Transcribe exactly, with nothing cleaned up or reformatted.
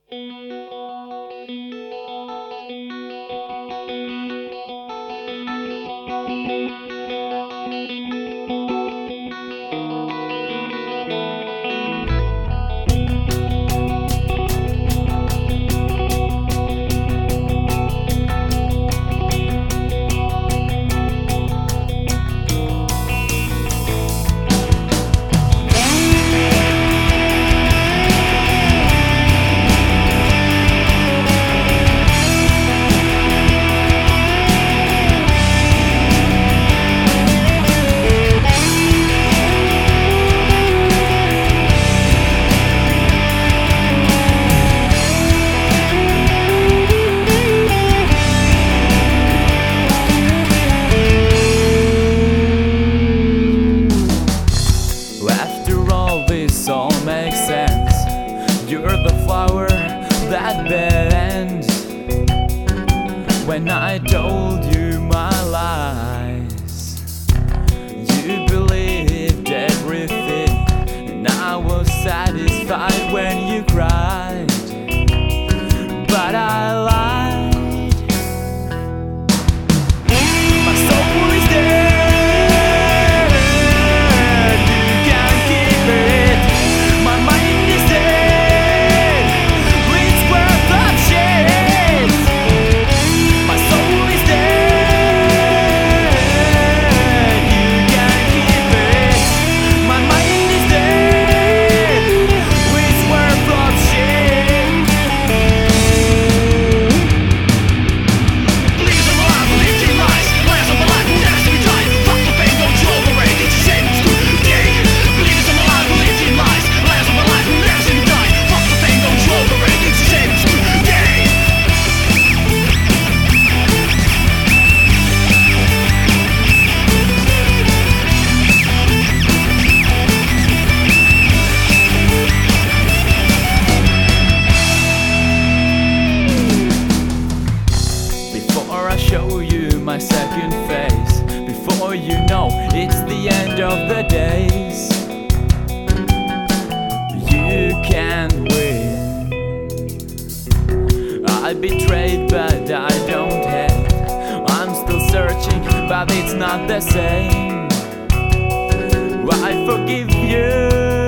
You're the flower that bends. When I told you my lies, you believed everything, and I was satisfied when you cried. But I lied. My soul is dead. You can't keep it. My mind is dead. It's worth of shit. My soul is dead. You can't keep it. My mind is dead. It's worth of shit. Leave them alive, believe in lies. Lies of a life, that's to be died. Fuck the pain, don't you overrate. It's a shame, it's good. Believe them alive, believe in lies. Lies of a life, that's to be died. Fuck the pain, don't you overrate. It's a shame, it's good. Before I show you my second face, before you know it's the end of the days, you can't win. I betrayed but I don't hate. I'm still searching but it's not the same. I forgive you.